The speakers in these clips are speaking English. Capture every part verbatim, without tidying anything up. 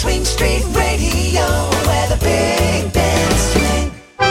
Swing Street Radio, where the big bands swing.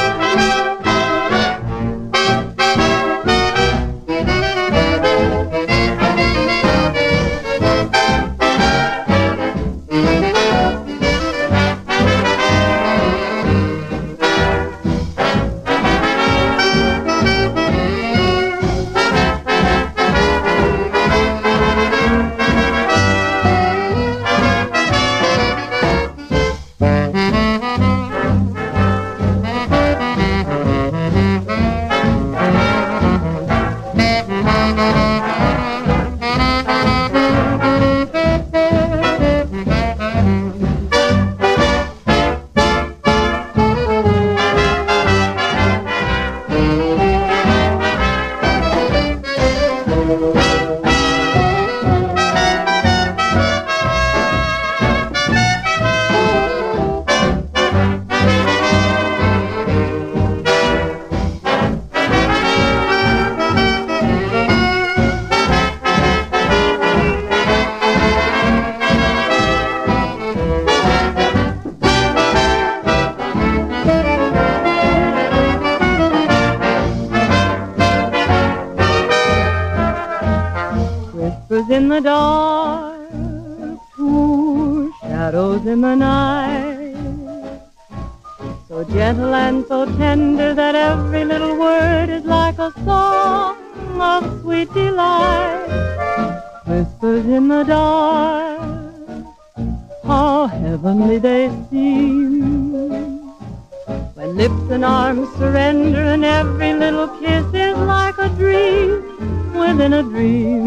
In the dark, poor shadows in the night, so gentle and so tender that every little word is like a song of sweet delight. Whispers in the dark, how heavenly they seem, when lips and arms surrender and every little kiss is like a dream within a dream.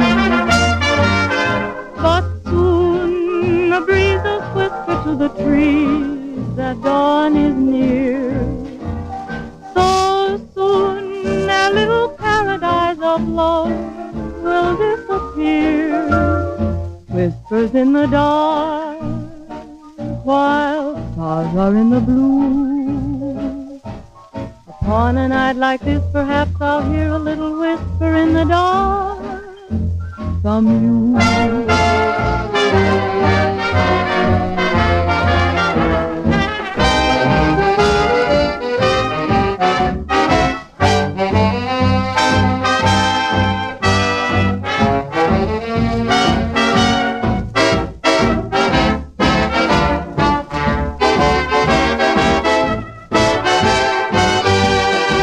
But soon the breezes whisper to the trees that dawn is near. So soon their little paradise of love will disappear. Whispers in the dark while stars are in the blue. Upon a night like this perhaps I'll hear a little whisper in the dark from you.